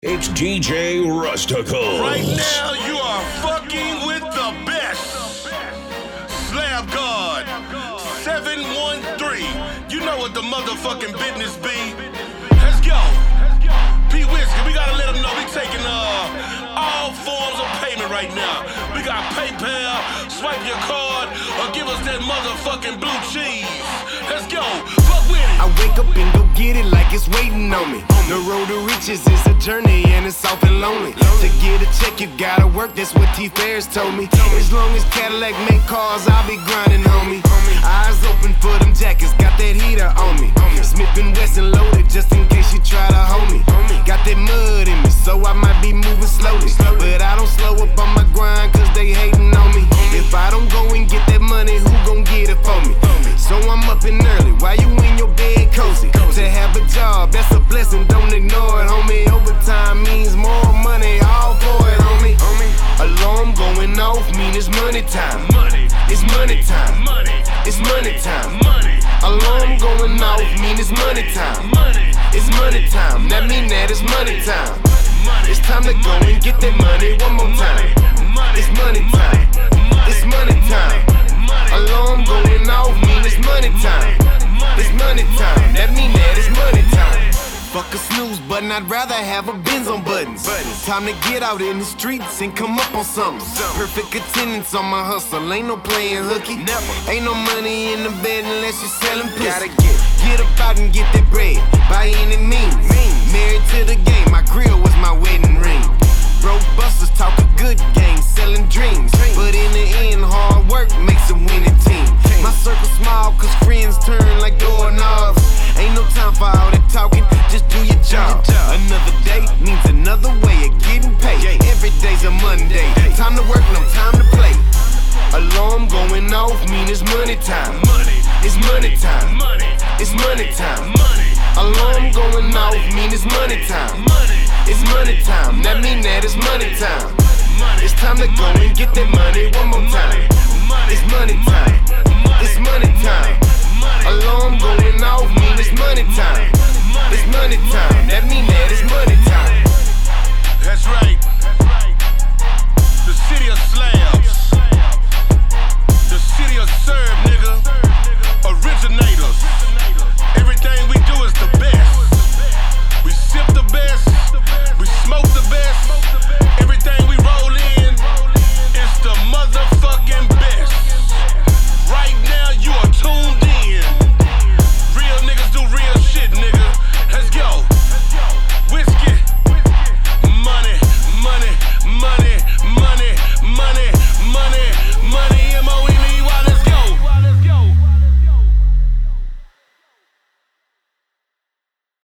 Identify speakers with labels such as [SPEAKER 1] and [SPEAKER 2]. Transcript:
[SPEAKER 1] It's DJ Rustical.
[SPEAKER 2] Right now, you are fucking with the best. Slab God 713. You know what the motherfucking business be. Let's go. P Whiskey, we gotta let them know we taking all forms of payment right now. We got PayPal, swipe your card, or give us that motherfucking blue cheese. Let's go. Fuck with it.
[SPEAKER 3] I wake up and go get it like it's waiting on me. The road to riches is a journey and it's often lonely. To get a check, you gotta work, that's what T Ferris told me. As long as Cadillac make cars, I'll be grinding, homie. Eyes open for them jackets, got that heater on me. Smith & Wesson loaded just in case you try to hold me. Got that mud in me, so I might be moving slowly. But I don't slow up on my grind, cause they hating on me. If I don't go and get that money, who gon' get it for me? So I'm up and early, while you in your bed cozy. To have a job, that's a blessing, don't ignore it, homie. Overtime means more money, all for it, homie. Alarm going off, mean it's money time. It's money time. It's money time. Alarm going off, mean it's money time. It's money time, that mean that it's money time. It's time to go and get that money one more time. It's money time. It's money time. Alarm going off, mean it's money time. It's money time, that mean that it's money time. Fuck a snooze button, I'd rather have a Benz on buttons. Time to get out in the streets and come up on something. Perfect attendance on my hustle, ain't no playing hooky. Ain't no money in the bed unless you're selling pussy. Get up out and get that bread, by any means. Married to the game, my grill was my wedding ring. Broke busters talk a good game, selling dreams. But in the end, hard work makes a winning team. My circle small, cause friends turn like doorknobs. Ain't no time for all that talking, just do your job. Another day means another way of getting paid. Every day's a Monday, time to work, no time to play. Alarm going off, mean it's money time. It's money time. It's money time. Alarm going off, mean it's money time. It's money time, that mean that it's money time. It's time to go and get that money one more time. It's money time. It's money time. Alarm going off, mean it's money time. It's money time, that mean that it's money time.